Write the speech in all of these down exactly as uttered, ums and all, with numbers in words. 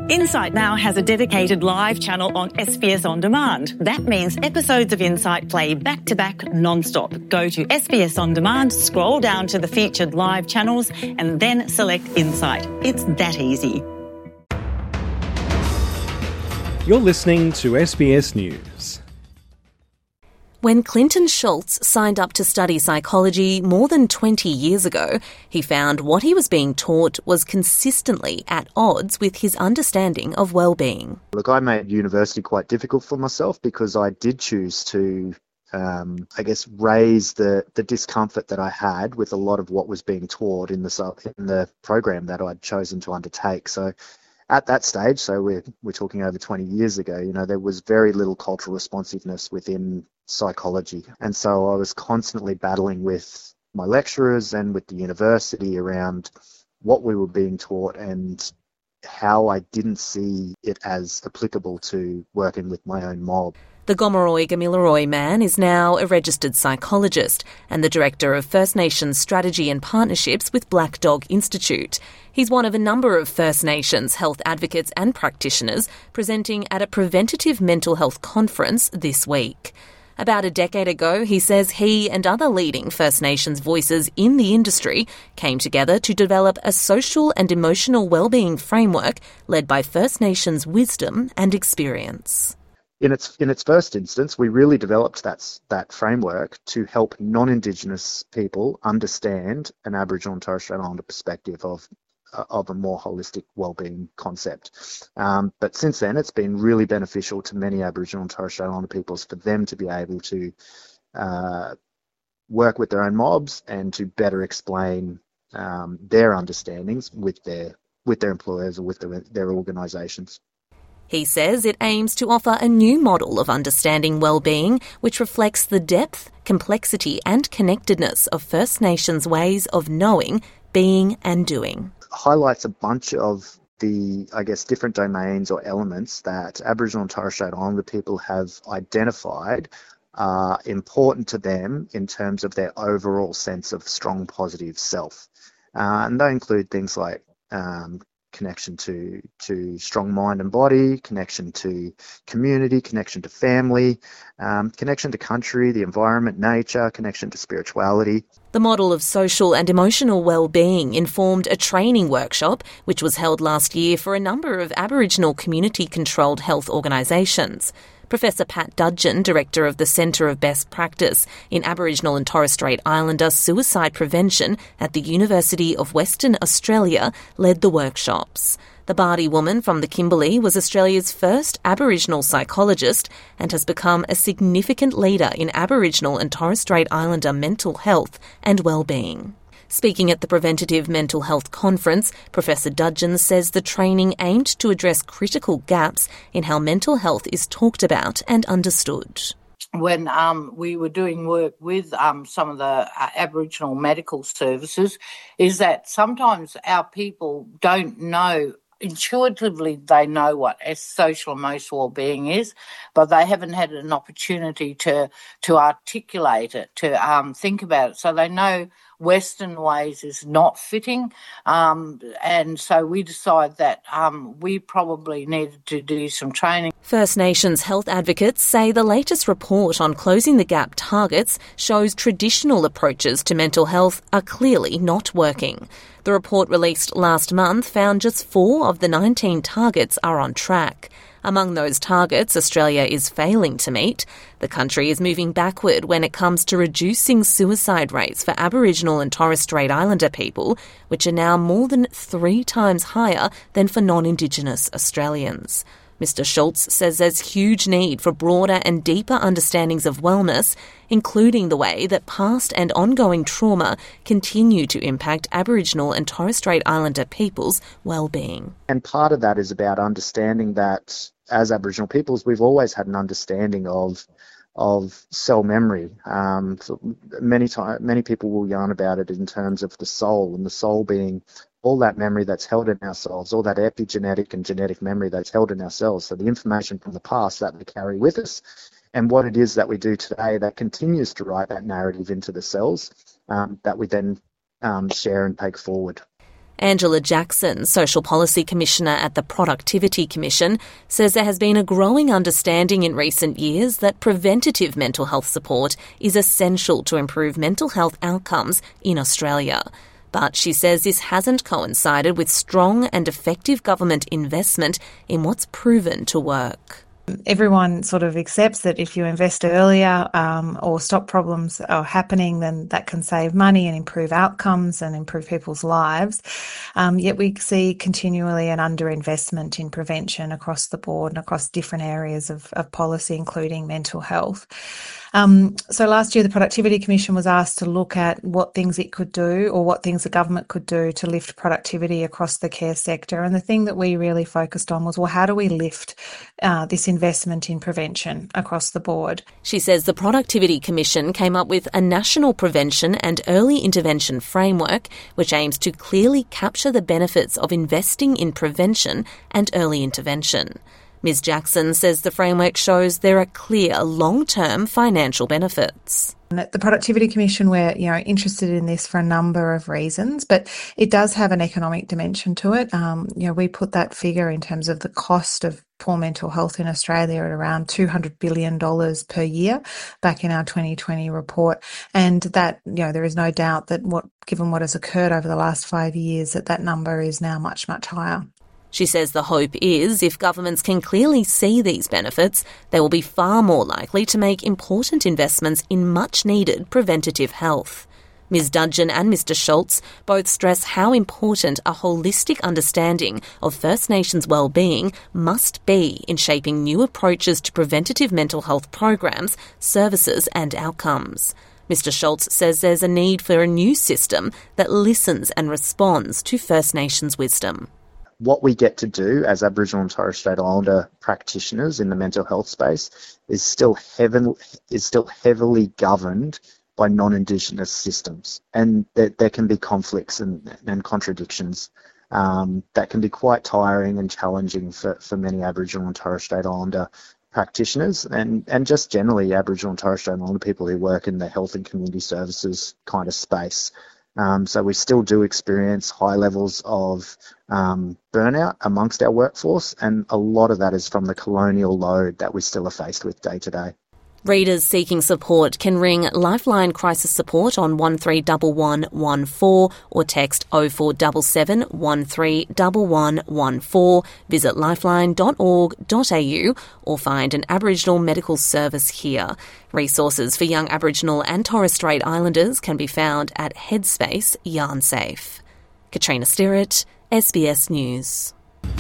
Insight now has a dedicated live channel on S B S On Demand. That means episodes of Insight play back-to-back non-stop. Go to S B S On Demand, scroll down to the featured live channels and then select Insight. It's that easy. You're listening to S B S News. When Clinton Schultz signed up to study psychology more than twenty years ago, he found what he was being taught was consistently at odds with his understanding of well-being. Look, I made university quite difficult for myself because I did choose to, um, I guess, raise the, the discomfort that I had with a lot of what was being taught in the, in the program that I'd chosen to undertake. So at that stage, so we're, we're talking over twenty years ago, you know, there was very little cultural responsiveness within psychology. And so I was constantly battling with my lecturers and with the university around what we were being taught and how I didn't see it as applicable to working with my own mob. The Gomeroi Gamilaroi man is now a registered psychologist and the director of First Nations Strategy and Partnerships with Black Dog Institute. He's one of a number of First Nations health advocates and practitioners presenting at a preventative mental health conference this week. About a decade ago, he says he and other leading First Nations voices in the industry came together to develop a social and emotional wellbeing framework led by First Nations wisdom and experience. In its in its first instance, we really developed that, that framework to help non-Indigenous people understand an Aboriginal and Torres Strait Islander perspective of of a more holistic wellbeing concept. Um, but since then, it's been really beneficial to many Aboriginal and Torres Strait Islander peoples for them to be able to uh, work with their own mobs and to better explain um, their understandings with their with their employers or with their, their organisations. He says it aims to offer a new model of understanding well-being which reflects the depth, complexity and connectedness of First Nations ways of knowing, being and doing. Highlights a bunch of the, I guess, different domains or elements that Aboriginal and Torres Strait Islander people have identified are important to them in terms of their overall sense of strong positive self. Uh, and they include things like um, connection to to strong mind and body, connection to community, connection to family, um, connection to country, the environment, nature, connection to spirituality. The model of social and emotional well-being informed a training workshop which was held last year for a number of Aboriginal community-controlled health organisations. Professor Pat Dudgeon, Director of the Centre of Best Practice in Aboriginal and Torres Strait Islander Suicide Prevention at the University of Western Australia, led the workshops. The Bardi woman from the Kimberley was Australia's first Aboriginal psychologist and has become a significant leader in Aboriginal and Torres Strait Islander mental health and well-being. Speaking at the Preventative Mental Health Conference, Professor Dudgeon says the training aimed to address critical gaps in how mental health is talked about and understood. When um, we were doing work with um, some of the uh, Aboriginal medical services, is that sometimes our people don't know. Intuitively, they know what social emotional well-being is, but they haven't had an opportunity to to articulate it, to um, think about it. So they know Western ways is not fitting, um, and so we decided that um, we probably needed to do some training. First Nations health advocates say the latest report on Closing the Gap targets shows traditional approaches to mental health are clearly not working. The report released last month found just four of the nineteen targets are on track. Among those targets Australia is failing to meet, the country is moving backward when it comes to reducing suicide rates for Aboriginal and Torres Strait Islander people, which are now more than three times higher than for non-Indigenous Australians. Mister Schultz says there's huge need for broader and deeper understandings of wellness, including the way that past and ongoing trauma continue to impact Aboriginal and Torres Strait Islander people's well-being. And part of that is about understanding that as Aboriginal peoples, we've always had an understanding of of cell memory. Um, so many time, many people will yarn about it in terms of the soul, and the soul being all that memory that's held in ourselves, all that epigenetic and genetic memory that's held in ourselves. So the information from the past that we carry with us, and what it is that we do today that continues to write that narrative into the cells um, that we then um, share and take forward. Angela Jackson, Social Policy Commissioner at the Productivity Commission, says there has been a growing understanding in recent years that preventative mental health support is essential to improve mental health outcomes in Australia. But she says this hasn't coincided with strong and effective government investment in what's proven to work. Everyone sort of accepts that if you invest earlier um, or stop problems are happening, then that can save money and improve outcomes and improve people's lives. Um, yet we see continually an underinvestment in prevention across the board and across different areas of, of policy, including mental health. Um, so last year, the Productivity Commission was asked to look at what things it could do or what things the government could do to lift productivity across the care sector. And the thing that we really focused on was, well, how do we lift uh, this investment in prevention across the board? She says the Productivity Commission came up with a national prevention and early intervention framework, which aims to clearly capture the benefits of investing in prevention and early intervention. Miz Jackson says the framework shows there are clear long-term financial benefits. At the Productivity Commission, we're you know interested in this for a number of reasons, but it does have an economic dimension to it. Um, you know, we put that figure in terms of the cost of poor mental health in Australia at around two hundred billion dollars per year back in our twenty twenty report. And that, you know, there is no doubt that what, given what has occurred over the last five years, that that number is now much, much higher. She says the hope is if governments can clearly see these benefits, they will be far more likely to make important investments in much-needed preventative health. Miz Dudgeon and Mister Schultz both stress how important a holistic understanding of First Nations well-being must be in shaping new approaches to preventative mental health programs, services and outcomes. Mister Schultz says there's a need for a new system that listens and responds to First Nations wisdom. What we get to do as Aboriginal and Torres Strait Islander practitioners in the mental health space is still heavily, is still heavily governed by non-Indigenous systems. And there, there can be conflicts and, and contradictions um, that can be quite tiring and challenging for, for many Aboriginal and Torres Strait Islander practitioners and, and just generally Aboriginal and Torres Strait Islander people who work in the health and community services kind of space. Um, so we still do experience high levels of um, burnout amongst our workforce, and a lot of that is from the colonial load that we still are faced with day to day. Readers seeking support can ring Lifeline Crisis Support on one three one one one four or text oh four seven seven one three one one one four, visit lifeline dot org dot a u or find an Aboriginal medical service here. Resources for young Aboriginal and Torres Strait Islanders can be found at Headspace Yarn Safe. Katrina Stirrett, S B S News.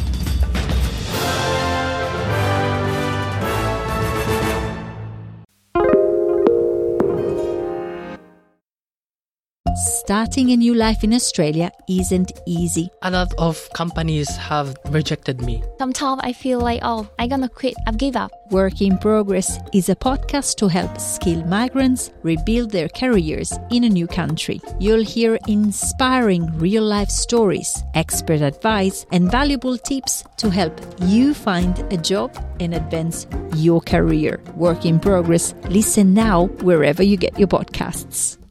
Starting a new life in Australia isn't easy. A lot of companies have rejected me. Sometimes I feel like, oh, I'm gonna quit, I've give up. Work in Progress is a podcast to help skilled migrants rebuild their careers in a new country. You'll hear inspiring real-life stories, expert advice, and valuable tips to help you find a job and advance your career. Work in Progress. Listen now wherever you get your podcasts.